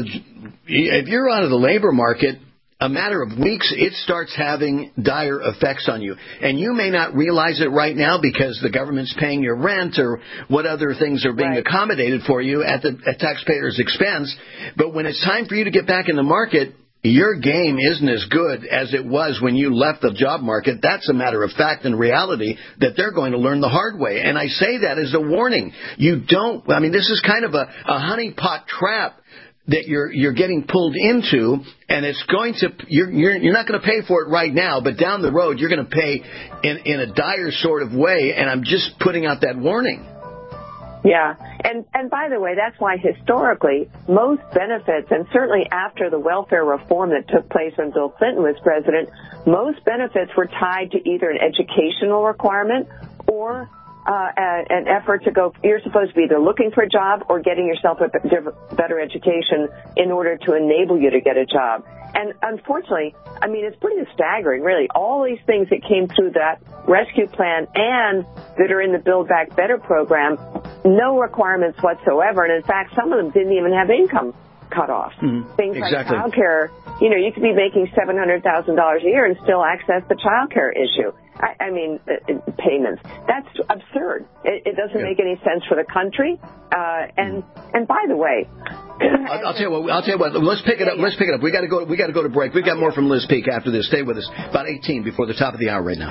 the labor market, a matter of weeks, it starts having dire effects on you. And you may not realize it right now because the government's paying your rent or what other things are being accommodated for you at taxpayers' expense. But when it's time for you to get back in the market, your game isn't as good as it was when you left the job market. That's a matter of fact and reality that they're going to learn the hard way. And I say that as a warning. This is kind of a honeypot trap that you're getting pulled into, and it's going to you're not going to pay for it right now, but down the road you're going to pay in a dire sort of way, and I'm just putting out that warning. Yeah, and by the way, that's why historically most benefits, and certainly after the welfare reform that took place when Bill Clinton was president, most benefits were tied to either an educational requirement or an effort to go, you're supposed to be either looking for a job or getting yourself a better education in order to enable you to get a job. And unfortunately, I mean, it's pretty staggering, really. All these things that came through that rescue plan and that are in the Build Back Better program, no requirements whatsoever. And in fact, some of them didn't even have income cutoffs. Things like child care, you could be making $700,000 a year and still access the child care issue. I mean, payments. That's absurd. It doesn't make any sense for the country. And by the way, I'll tell you what. Let's pick it up. Let's pick it up. We got to go to break. We've got more from Liz Peek after this. Stay with us. About 18 before the top of the hour right now.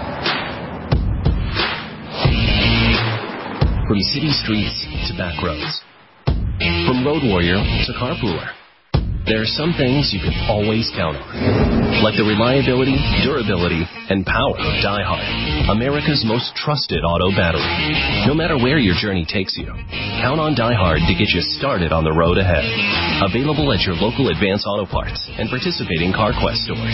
From city streets to back roads. From road warrior to carpooler. There are some things you can always count on, like the reliability, durability, and power of DieHard, America's most trusted auto battery. No matter where your journey takes you, count on DieHard to get you started on the road ahead. Available at your local Advance Auto Parts and participating CarQuest stores.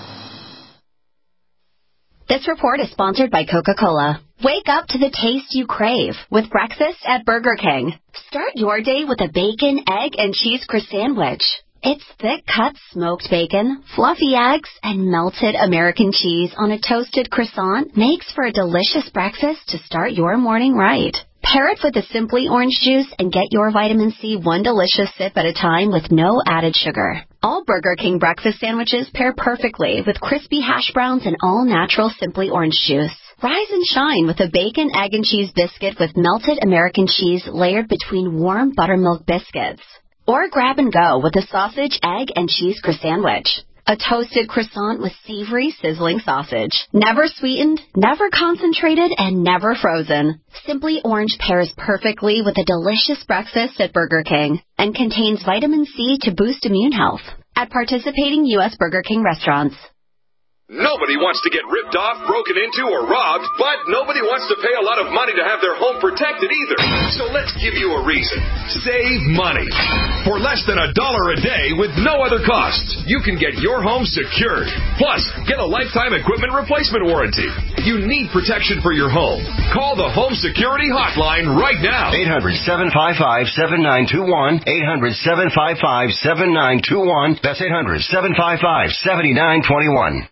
This report is sponsored by Coca-Cola. Wake up to the taste you crave with breakfast at Burger King. Start your day with a bacon, egg, and cheese croissant sandwich. It's thick-cut smoked bacon, fluffy eggs, and melted American cheese on a toasted croissant makes for a delicious breakfast to start your morning right. Pair it with a Simply orange juice and get your vitamin C one delicious sip at a time with no added sugar. All Burger King breakfast sandwiches pair perfectly with crispy hash browns and all-natural Simply orange juice. Rise and shine with a bacon, egg, and cheese biscuit with melted American cheese layered between warm buttermilk biscuits. Or grab and go with a sausage, egg, and cheese croissant sandwich. A toasted croissant with savory, sizzling sausage. Never sweetened, never concentrated, and never frozen. Simply Orange pairs perfectly with a delicious breakfast at Burger King and contains vitamin C to boost immune health at participating U.S. Burger King restaurants. Nobody wants to get ripped off, broken into, or robbed, but nobody wants to pay a lot of money to have their home protected either. So let's give you a reason. Save money. For less than $1 a day with no other costs, you can get your home secured. Plus, get a lifetime equipment replacement warranty. You need protection for your home. Call the Home Security Hotline right now. 800-755-7921. 800-755-7921. That's 800-755-7921.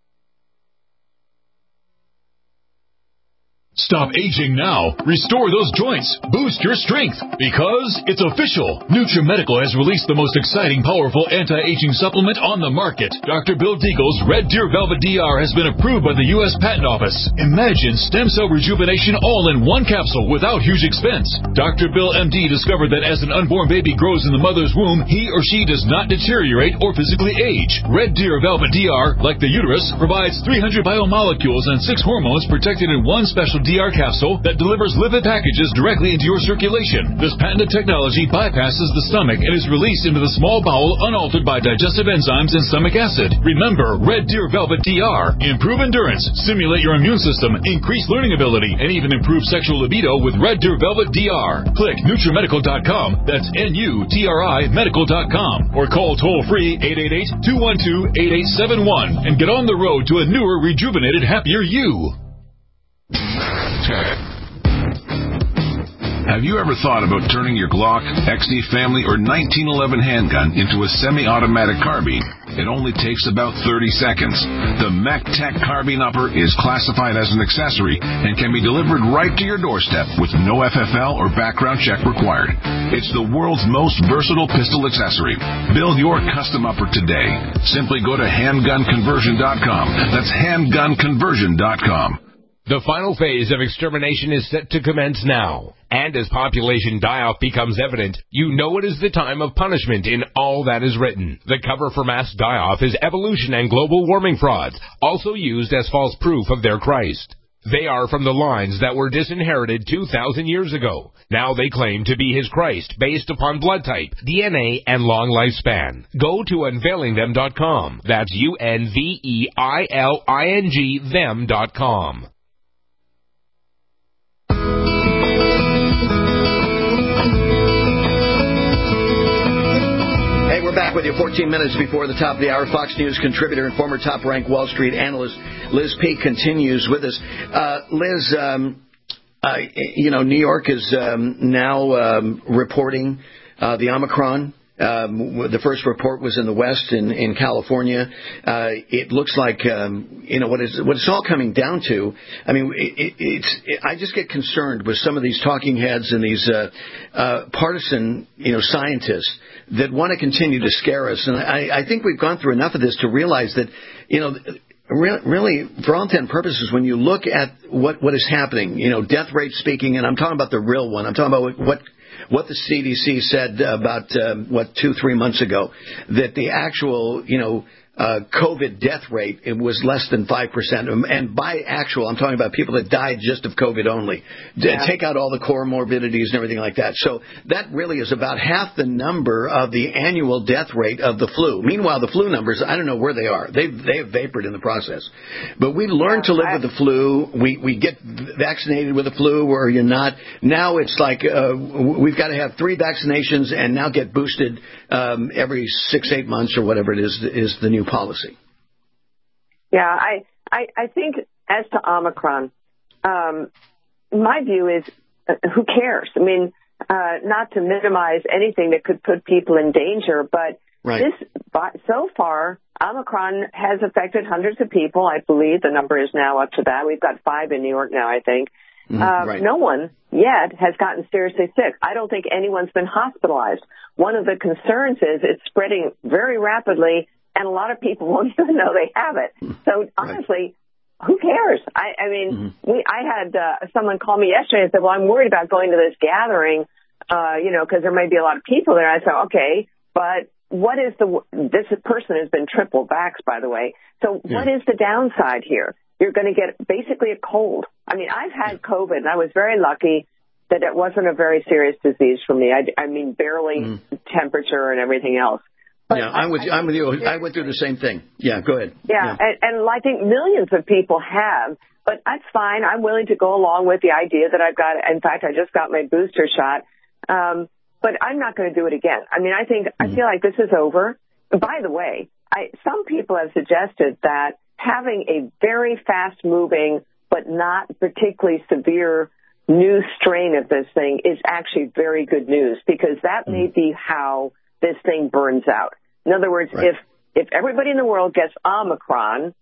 Stop aging now. Restore those joints. Boost your strength. Because it's official. NutriMedical has released the most exciting, powerful anti-aging supplement on the market. Dr. Bill Deagle's Red Deer Velvet DR has been approved by the U.S. Patent Office. Imagine stem cell rejuvenation all in one capsule without huge expense. Dr. Bill MD discovered that as an unborn baby grows in the mother's womb, he or she does not deteriorate or physically age. Red Deer Velvet DR, like the uterus, provides 300 biomolecules and 6 hormones protected in one special DR capsule that delivers lipid packages directly into your circulation. This patented technology bypasses the stomach and is released into the small bowel unaltered by digestive enzymes and stomach acid. Remember, Red Deer Velvet DR. Improve endurance, stimulate your immune system, increase learning ability, and even improve sexual libido with Red Deer Velvet DR. Click NutriMedical.com. That's NUTRI Medical.com. Or call toll-free 888-212-8871 and get on the road to a newer, rejuvenated, happier you. Have you ever thought about turning your Glock, XD Family, or 1911 handgun into a semi-automatic carbine? It only takes about 30 seconds. The MacTech Carbine Upper is classified as an accessory and can be delivered right to your doorstep with no FFL or background check required. It's the world's most versatile pistol accessory. Build your custom upper today. Simply go to handgunconversion.com. That's handgunconversion.com. The final phase of extermination is set to commence now. And as population die-off becomes evident, you know it is the time of punishment in all that is written. The cover for mass die-off is evolution and global warming frauds, also used as false proof of their Christ. They are from the lines that were disinherited 2,000 years ago. Now they claim to be his Christ based upon blood type, DNA, and long lifespan. Go to unveilingthem.com. That's UNVEILING them.com. We're back with you 14 minutes before the top of the hour. Fox News contributor and former top-ranked Wall Street analyst Liz Peek continues with us. Liz, New York is now reporting the Omicron. The first report was in the West, in California. It looks like, what it's all coming down to. I mean, I just get concerned with some of these talking heads and these partisan, scientists that want to continue to scare us. And I think we've gone through enough of this to realize that, really, for all intents and purposes, when you look at what is happening, death rate speaking, and I'm talking about the real one. I'm talking about what the CDC said about 2-3 months ago, that the actual COVID death rate, it was less than 5%. And by actual, I'm talking about people that died just of COVID only. Yeah. Take out all the comorbidities and everything like that. So that really is about half the number of the annual death rate of the flu. Meanwhile, the flu numbers, I don't know where they are. They have vapored in the process. But we've learned to live with the flu. We get vaccinated with the flu or you're not. Now it's like we've got to have 3 vaccinations and now get boosted every 6-8 months or whatever it is the new policy. Yeah, I think as to Omicron, my view is who cares? I mean, not to minimize anything that could put people in danger, but so far, Omicron has affected hundreds of people. I believe the number is now up to that. We've got 5 in New York now, I think. No one yet has gotten seriously sick. I don't think anyone's been hospitalized. One of the concerns is it's spreading very rapidly, and a lot of people won't even know they have it. So honestly, who cares? I mean, I had someone call me yesterday and said, well, I'm worried about going to this gathering, because there may be a lot of people there. I said, okay, but what is this person has been triple vaxxed, by the way. So what is the downside here? You're going to get basically a cold. I mean, I've had COVID, and I was very lucky that it wasn't a very serious disease for me. I mean, barely temperature and everything else. But yeah, I'm with you. I went through the same thing. Yeah, go ahead. Yeah. And I think millions of people have, but that's fine. I'm willing to go along with the idea that I've got, in fact, I just got my booster shot, but I'm not going to do it again. I mean, I feel like this is over. By the way, some people have suggested that having a very fast-moving but not particularly severe new strain of this thing is actually very good news, because that may be how this thing burns out. In other words, if everybody in the world gets Omicron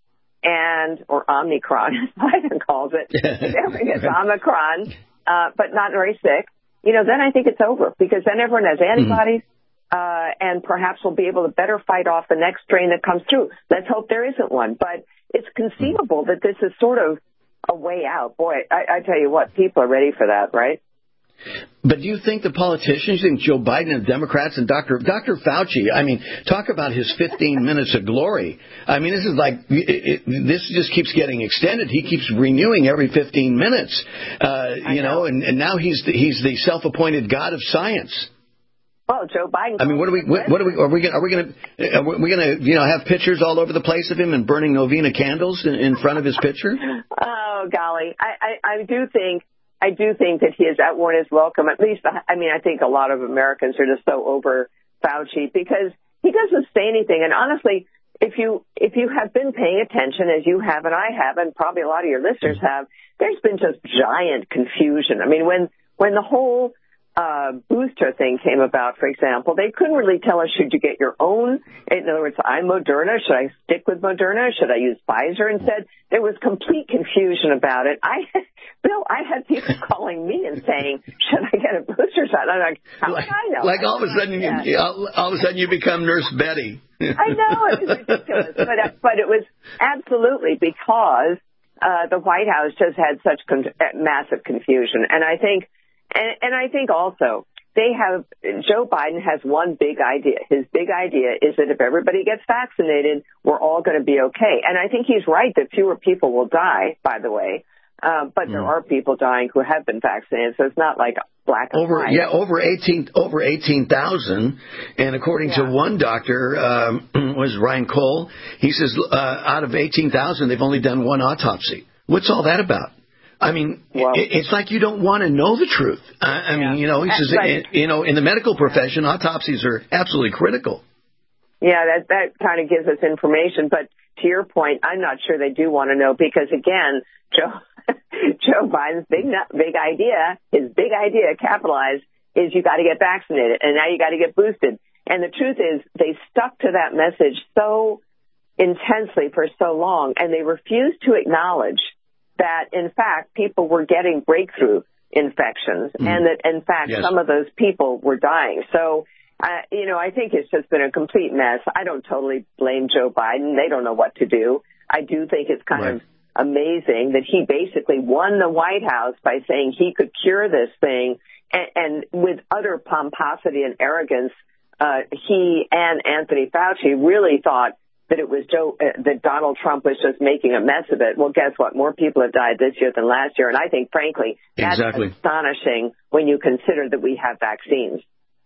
or Omicron, as Biden calls it, if everyone gets Omicron, but not very sick, then I think it's over, because then everyone has antibodies, and perhaps we'll be able to better fight off the next strain that comes through. Let's hope there isn't one. But it's conceivable that this is sort of a way out. Boy, I tell you what, people are ready for that, right? But do you think the politicians, you think Joe Biden and Democrats and Dr. Fauci, I mean, talk about his 15 minutes of glory. I mean, this is like, this just keeps getting extended. He keeps renewing every 15 minutes, and now he's the self-appointed god of science. Well, Joe Biden. I mean, are we going to have pictures all over the place of him and burning novena candles in front of his picture? Oh, golly. I do think that that one is welcome. At least, I think a lot of Americans are just so over Fauci, because he doesn't say anything. And honestly, if you have been paying attention, as you have and I have, and probably a lot of your listeners have, there's been just giant confusion. I mean, when the whole booster thing came about, for example, they couldn't really tell us, should you get your own? In other words, I'm Moderna. Should I stick with Moderna? Should I use Pfizer instead? There was complete confusion about it. Bill, I had people calling me and saying, should I get a booster shot? I'm like, how would I know? Like all of a sudden you become Nurse Betty. I know, it's ridiculous. But it was absolutely because the White House just had such massive confusion. And I think also Joe Biden has one big idea. His big idea is that if everybody gets vaccinated, we're all going to be okay. And I think he's right that fewer people will die, by the way. But there are people dying who have been vaccinated, so it's not like black and white. Yeah, over 18,000. And according to one doctor, was Ryan Cole, he says out of 18,000, they've only done one autopsy. What's all that about? I mean, it's like you don't want to know the truth. I mean, he says, in the medical profession, autopsies are absolutely critical. Yeah, that kind of gives us information. But to your point, I'm not sure they do want to know, because, again, Joe Biden's big idea, his big idea, capitalized, is you got to get vaccinated, and now you got to get boosted. And the truth is, they stuck to that message so intensely for so long, and they refused to acknowledge that, in fact, people were getting breakthrough infections, and that, in fact, some of those people were dying. So, I think it's just been a complete mess. I don't totally blame Joe Biden. They don't know what to do. I do think it's kind of amazing that he basically won the White House by saying he could cure this thing, and with utter pomposity and arrogance, he and Anthony Fauci really thought that it was that Donald Trump was just making a mess of it. Well, guess what? More people have died this year than last year. And I think, frankly, that's astonishing when you consider that we have vaccines.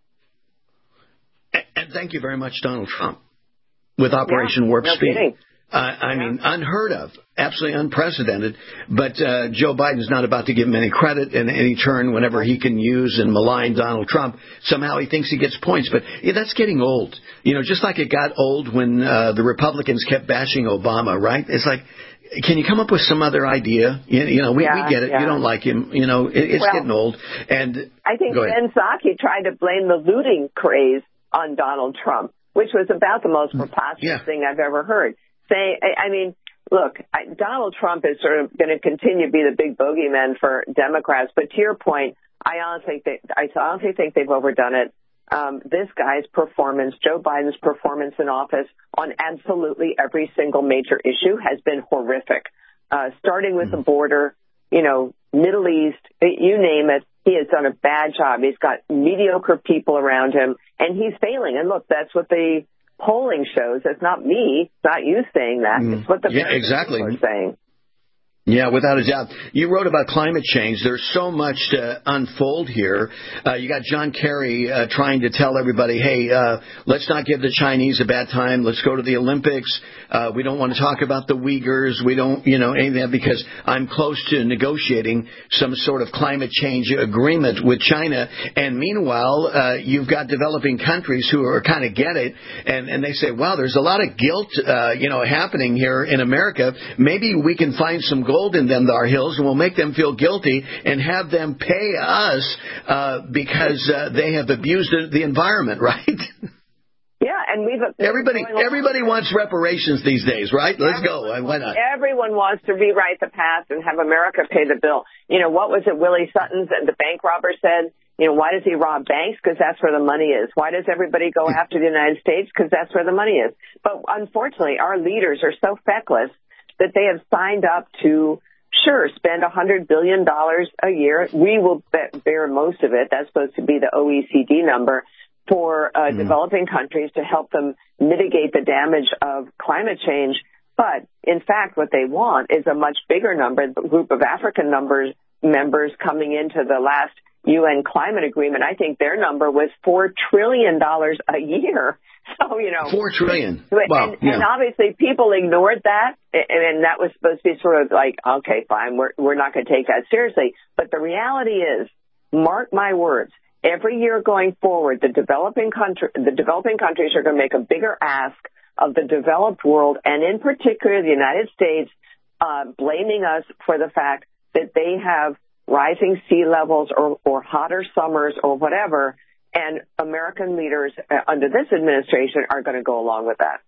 And thank you very much, Donald Trump, with Operation Warp Speed. Kidding. I mean, unheard of, absolutely unprecedented. But Joe Biden's not about to give him any credit in any turn whenever he can use and malign Donald Trump. Somehow he thinks he gets points. But that's getting old. Just like it got old when the Republicans kept bashing Obama, right? It's like, can you come up with some other idea? We get it. You don't like him. It's getting old. And I think Ben Psaki tried to blame the looting craze on Donald Trump, which was about the most preposterous thing I've ever heard. Look, Donald Trump is sort of going to continue to be the big bogeyman for Democrats. But to your point, I honestly think they've overdone it. This guy's performance, Joe Biden's performance in office on absolutely every single major issue has been horrific. Starting with the border, Middle East, you name it. He has done a bad job. He's got mediocre people around him, and he's failing. And look, that's what the polling shows. It's not me. It's not you saying that. It's what the people are saying. Yeah, without a doubt. You wrote about climate change. There's so much to unfold here. You got John Kerry trying to tell everybody, hey, let's not give the Chinese a bad time. Let's go to the Olympics. We don't want to talk about the Uyghurs. We don't, anything, because I'm close to negotiating some sort of climate change agreement with China. And meanwhile, you've got developing countries who are kind of get it. And they say, wow, there's a lot of guilt, happening here in America. Maybe we can find some gold in them, our hills, and we'll make them feel guilty and have them pay us because they have abused the environment, right? Yeah, and everybody wants reparations these days, right? Let's go. Why not? Everyone wants to rewrite the past and have America pay the bill. What was it Willie Sutton, the bank robber, said? Why does he rob banks? Because that's where the money is. Why does everybody go after the United States? Because that's where the money is. But unfortunately, our leaders are so feckless that they have signed up to, spend $100 billion a year. We will bear most of it. That's supposed to be the OECD number for developing countries to help them mitigate the damage of climate change. But, in fact, what they want is a much bigger number, the group of African members coming into the last UN climate agreement. I think their number was $4 trillion a year. So, $4 trillion. Wow. And obviously people ignored that. And that was supposed to be sort of like, okay, fine, we're not going to take that seriously. But the reality is, mark my words, every year going forward, the developing countries are going to make a bigger ask of the developed world, and in particular the United States, blaming us for the fact that they have rising sea levels or hotter summers or whatever, and American leaders under this administration are going to go along with that.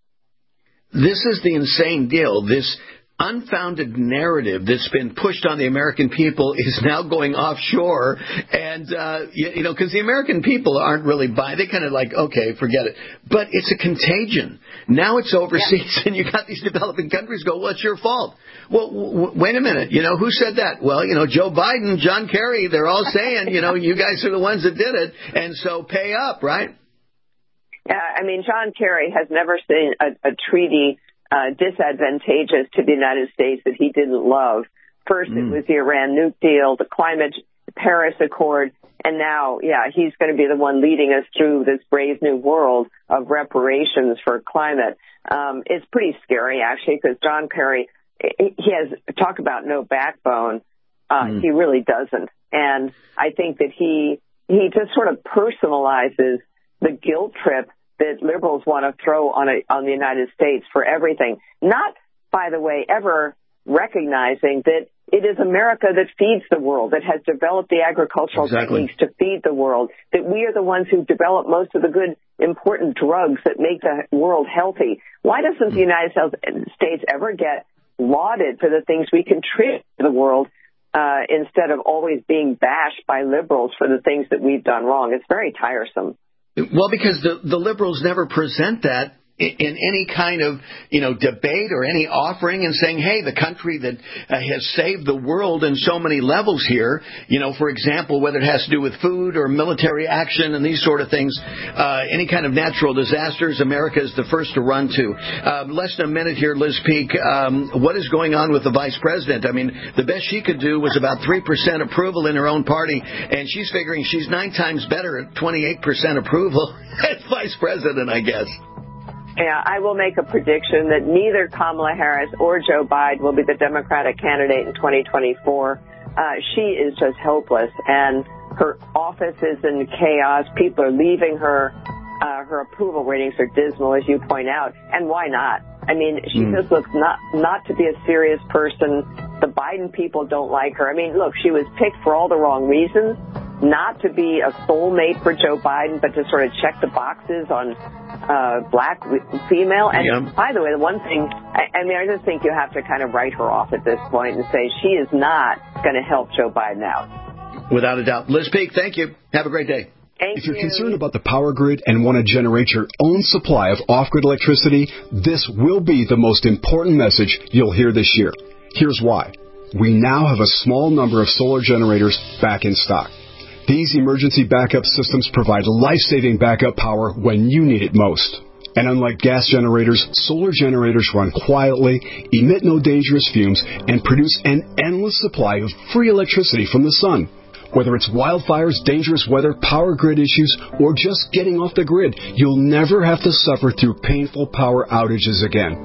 This is the insane deal. This unfounded narrative that's been pushed on the American people is now going offshore, and because the American people aren't really buying, they kind of like, okay, forget it. But it's a contagion. Now it's overseas, and you got these developing countries go, well, it's your fault. Well, wait a minute. Who said that? Well, Joe Biden, John Kerry, they're all saying, you guys are the ones that did it, and so pay up, right? Yeah, John Kerry has never seen a treaty disadvantageous to the United States that he didn't love. First, it was the Iran nuke deal, the Paris Accord, and now, he's going to be the one leading us through this brave new world of reparations for climate. It's pretty scary, actually, because John Kerry, he has, talk about no backbone, he really doesn't. And I think that he just sort of personalizes the guilt trip that liberals want to throw on the United States for everything. Not, by the way, ever recognizing that it is America that feeds the world, that has developed the agricultural techniques to feed the world, that we are the ones who develop most of the good, important drugs that make the world healthy. Why doesn't the United States ever get lauded for the things we contribute to the world instead of always being bashed by liberals for the things that we've done wrong? It's very tiresome. Well, because the liberals never present that in any kind of, debate or any offering and saying, hey, the country that has saved the world in so many levels here, for example, whether it has to do with food or military action and these sort of things, any kind of natural disasters, America is the first to run to. Less than a minute here, Liz Peek. What is going on with the vice president? The best she could do was about 3% approval in her own party, and she's figuring she's 9 times better at 28% approval as vice president, I guess. Yeah, I will make a prediction that neither Kamala Harris or Joe Biden will be the Democratic candidate in 2024. She is just hopeless, and her office is in chaos. People are leaving her. Her approval ratings are dismal, as you point out. And why not? She just looks not to be a serious person. The Biden people don't like her. Look, she was picked for all the wrong reasons. Not to be a soulmate for Joe Biden, but to sort of check the boxes on black female. And by the way, the one thing, I just think you have to kind of write her off at this point and say she is not going to help Joe Biden out. Without a doubt. Liz Peek, thank you. Have a great day. If you're concerned about the power grid and want to generate your own supply of off-grid electricity, this will be the most important message you'll hear this year. Here's why. We now have a small number of solar generators back in stock. These emergency backup systems provide life-saving backup power when you need it most. And unlike gas generators, solar generators run quietly, emit no dangerous fumes, and produce an endless supply of free electricity from the sun. Whether it's wildfires, dangerous weather, power grid issues, or just getting off the grid, you'll never have to suffer through painful power outages again.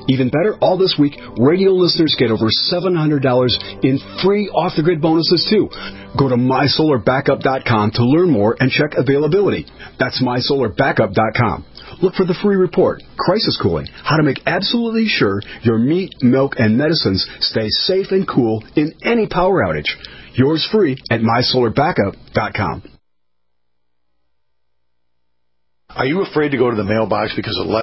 Even better, all this week, radio listeners get over $700 in free off-the-grid bonuses, too. Go to MySolarBackup.com to learn more and check availability. That's MySolarBackup.com. Look for the free report, Crisis Cooling, how to make absolutely sure your meat, milk, and medicines stay safe and cool in any power outage. Yours free at MySolarBackup.com. Are you afraid to go to the mailbox because of